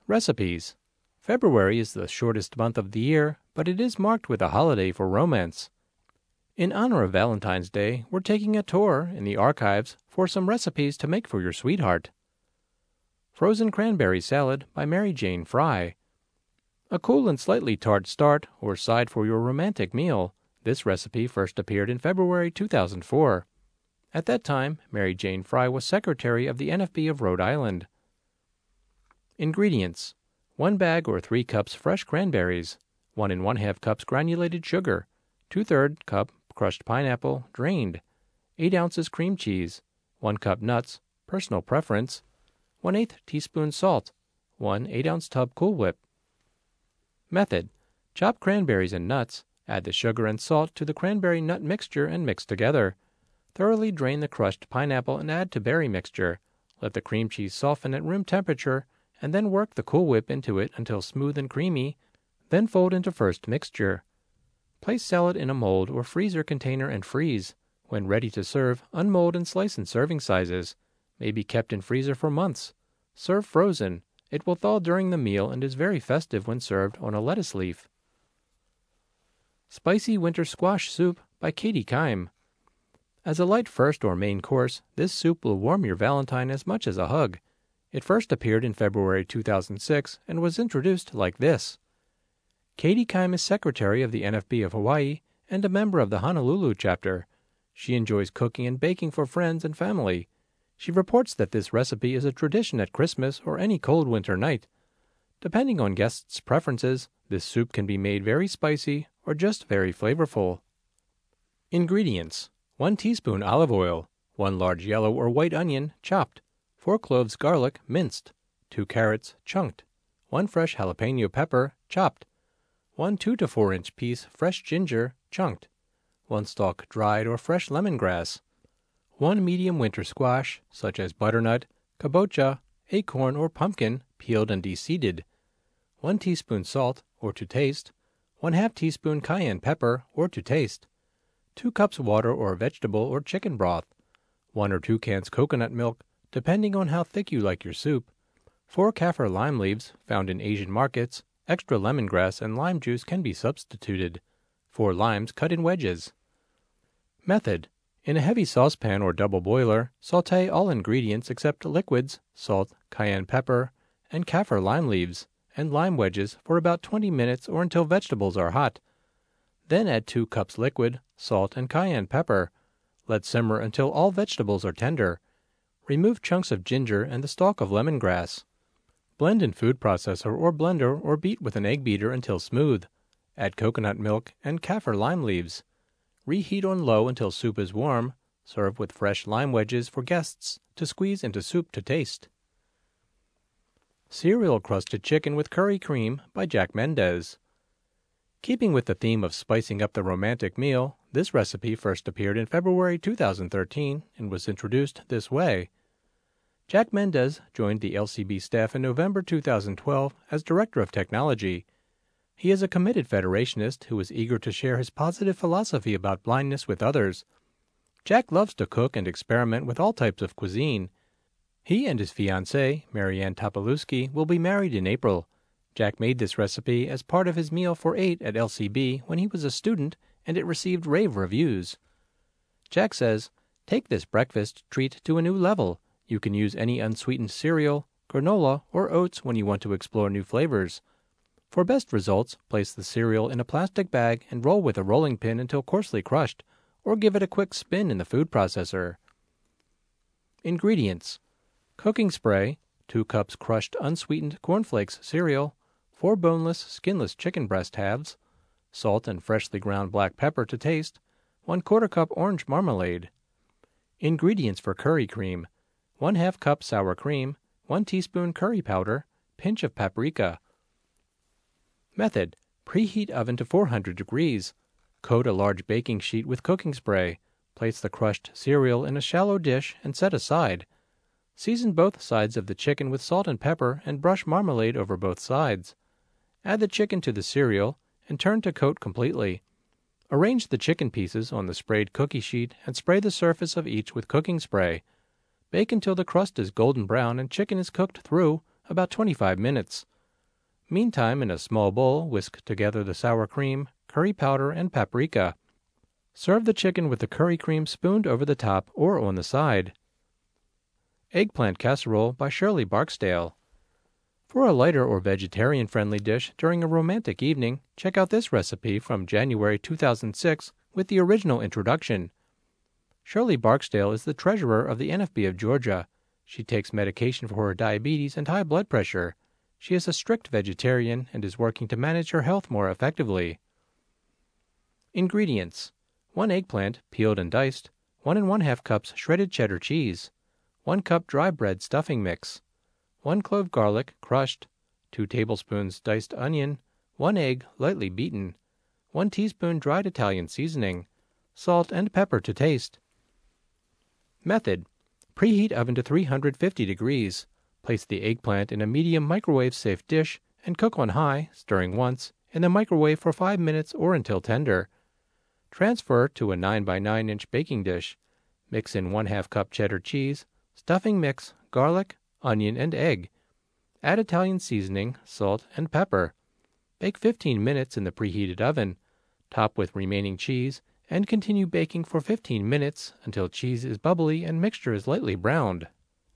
Recipes. February is the shortest month of the year, but it is marked with a holiday for romance. In honor of Valentine's Day, we're taking a tour in the archives for some recipes to make for your sweetheart. Frozen Cranberry Salad by Mary Jane Fry. A cool and slightly tart start or side for your romantic meal. This recipe first appeared in February 2004. At that time, Mary Jane Fry was secretary of the NFB of Rhode Island. Ingredients: 1 bag or 3 cups fresh cranberries, 1 1/2 cups granulated sugar, 2/3 cup crushed pineapple, drained, 8 ounces cream cheese, 1 cup nuts, personal preference, 1/8 teaspoon salt, 1 8-ounce tub Cool Whip. Method: chop cranberries and nuts, add the sugar and salt to the cranberry nut mixture and mix together. Thoroughly drain the crushed pineapple and add to berry mixture. Let the cream cheese soften at room temperature, and then work the Cool Whip into it until smooth and creamy, then fold into first mixture. Place salad in a mold or freezer container and freeze. When ready to serve, unmold and slice in serving sizes. May be kept in freezer for months. Serve frozen. It will thaw during the meal and is very festive when served on a lettuce leaf. Spicy Winter Squash Soup by Katie Kime. As a light first or main course, this soup will warm your Valentine as much as a hug. It first appeared in February 2006 and was introduced like this. Katie Kime is secretary of the NFB of Hawaii and a member of the Honolulu chapter. She enjoys cooking and baking for friends and family. She reports that this recipe is a tradition at Christmas or any cold winter night. Depending on guests' preferences, this soup can be made very spicy or just very flavorful. Ingredients: 1 teaspoon olive oil, 1 large yellow or white onion, chopped, 4 cloves garlic, minced, 2 carrots, chunked, 1 fresh jalapeno pepper, chopped, 1 2 to 4 inch piece fresh ginger, chunked, 1 stalk dried or fresh lemongrass, 1 medium winter squash, such as butternut, kabocha, acorn, or pumpkin, peeled and de-seeded, 1 teaspoon salt, or to taste, 1/2 teaspoon cayenne pepper, or to taste, 2 cups water or vegetable or chicken broth, 1 or 2 cans coconut milk, depending on how thick you like your soup, 4 kaffir lime leaves, found in Asian markets, extra lemongrass and lime juice can be substituted, 4 limes cut in wedges. Method: in a heavy saucepan or double boiler, sauté all ingredients except liquids, salt, cayenne pepper, and kaffir lime leaves, and lime wedges for about 20 minutes or until vegetables are hot. Then add 2 cups liquid, salt, and cayenne pepper. Let simmer until all vegetables are tender. Remove chunks of ginger and the stalk of lemongrass. Blend in food processor or blender or beat with an egg beater until smooth. Add coconut milk and kaffir lime leaves. Reheat on low until soup is warm. Serve with fresh lime wedges for guests to squeeze into soup to taste. Cereal Crusted Chicken with Curry Cream by Jack Mendez. Keeping with the theme of spicing up the romantic meal, this recipe first appeared in February 2013 and was introduced this way. Jack Mendez joined the LCB staff in November 2012 as Director of Technology. He is a committed Federationist who is eager to share his positive philosophy about blindness with others. Jack loves to cook and experiment with all types of cuisine. He and his fiancée, Marianne Topolewski, will be married in April. Jack made this recipe as part of his Meal for 8 at LCB when he was a student, and it received rave reviews. Jack says, "Take this breakfast treat to a new level. You can use any unsweetened cereal, granola, or oats when you want to explore new flavors. For best results, place the cereal in a plastic bag and roll with a rolling pin until coarsely crushed, or give it a quick spin in the food processor." Ingredients: cooking spray, 2 cups crushed unsweetened cornflakes cereal, 4 boneless, skinless chicken breast halves, salt and freshly ground black pepper to taste, 1/4 cup orange marmalade. Ingredients for curry cream: 1/2 cup sour cream, 1 teaspoon curry powder, pinch of paprika. Method: preheat oven to 400 degrees. Coat a large baking sheet with cooking spray. Place the crushed cereal in a shallow dish and set aside. Season both sides of the chicken with salt and pepper and brush marmalade over both sides. Add the chicken to the cereal and turn to coat completely. Arrange the chicken pieces on the sprayed cookie sheet and spray the surface of each with cooking spray. Bake until the crust is golden brown and chicken is cooked through, about 25 minutes. Meantime, in a small bowl, whisk together the sour cream, curry powder, and paprika. Serve the chicken with the curry cream spooned over the top or on the side. Eggplant Casserole by Shirley Barksdale. For a lighter or vegetarian-friendly dish during a romantic evening, check out this recipe from January 2006 with the original introduction. Shirley Barksdale is the treasurer of the NFB of Georgia. She takes medication for her diabetes and high blood pressure. She is a strict vegetarian and is working to manage her health more effectively. Ingredients: 1 eggplant, peeled and diced, 1 1/2 cups shredded cheddar cheese, 1 cup dry bread stuffing mix, 1 clove garlic, crushed, 2 tablespoons diced onion, 1 egg, lightly beaten, 1 teaspoon dried Italian seasoning, salt and pepper to taste. Method: preheat oven to 350 degrees. Place the eggplant in a medium microwave-safe dish and cook on high, stirring once, in the microwave for 5 minutes or until tender. Transfer to a 9 by 9 inch baking dish. Mix in 1/2 cup cheddar cheese, stuffing mix, garlic, onion, and egg. Add Italian seasoning, salt, and pepper. Bake 15 minutes in the preheated oven. Top with remaining cheese and continue baking for 15 minutes until cheese is bubbly and mixture is lightly browned.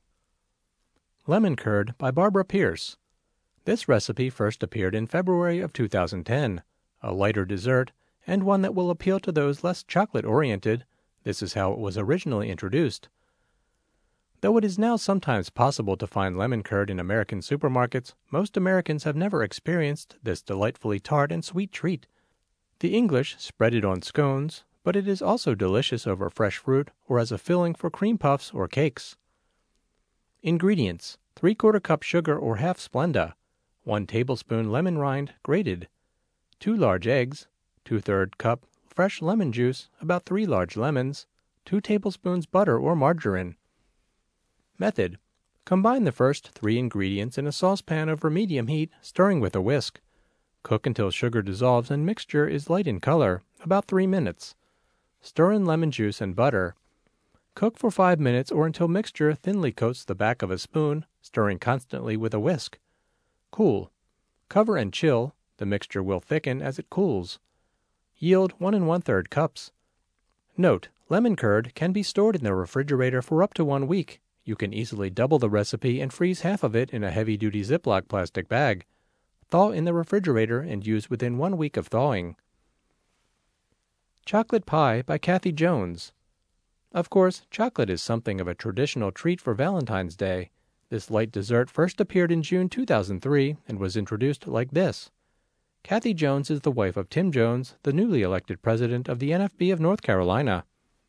Lemon Curd by Barbara Pierce. This recipe first appeared in February of 2010. A lighter dessert, and one that will appeal to those less chocolate-oriented. This is how it was originally introduced. Though it is now sometimes possible to find lemon curd in American supermarkets, most Americans have never experienced this delightfully tart and sweet treat. The English spread it on scones, but it is also delicious over fresh fruit or as a filling for cream puffs or cakes. Ingredients: 3/4 cup sugar or half Splenda, 1 tablespoon lemon rind grated, 2 large eggs, 2/3 cup fresh lemon juice, about 3 large lemons, 2 tablespoons butter or margarine. Method: combine the first 3 ingredients in a saucepan over medium heat, stirring with a whisk. Cook until sugar dissolves and mixture is light in color, about 3 minutes. Stir in lemon juice and butter. Cook for 5 minutes or until mixture thinly coats the back of a spoon, stirring constantly with a whisk. Cool. Cover and chill. The mixture will thicken as it cools. Yield 1 1/3 cups. Note: lemon curd can be stored in the refrigerator for up to 1 week. You can easily double the recipe and freeze half of it in a heavy-duty Ziploc plastic bag. Thaw in the refrigerator and use within 1 week of thawing. Chocolate Pie by Kathy Jones. Of course, chocolate is something of a traditional treat for Valentine's Day. This light dessert first appeared in June 2003 and was introduced like this. Kathy Jones is the wife of Tim Jones, the newly elected president of the NFB of North Carolina.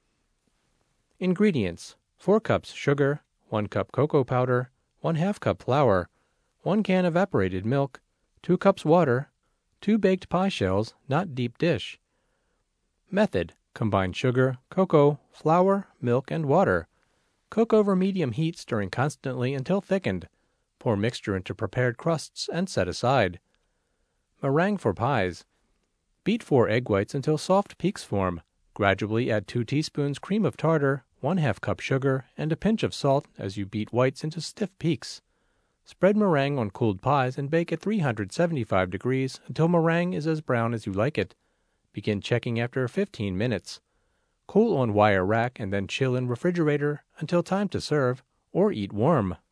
Ingredients: 4 cups sugar, 1 cup cocoa powder, 1/2 cup flour, 1 can evaporated milk, 2 cups water, 2 baked pie shells, not deep dish. Method: combine sugar, cocoa, flour, milk, and water. Cook over medium heat, stirring constantly until thickened. Pour mixture into prepared crusts and set aside. Meringue for pies. Beat 4 egg whites until soft peaks form. Gradually add 2 teaspoons cream of tartar, 1/2 cup sugar, and a pinch of salt as you beat whites into stiff peaks. Spread meringue on cooled pies and bake at 375 degrees until meringue is as brown as you like it. Begin checking after 15 minutes. Cool on wire rack and then chill in refrigerator until time to serve, or eat warm.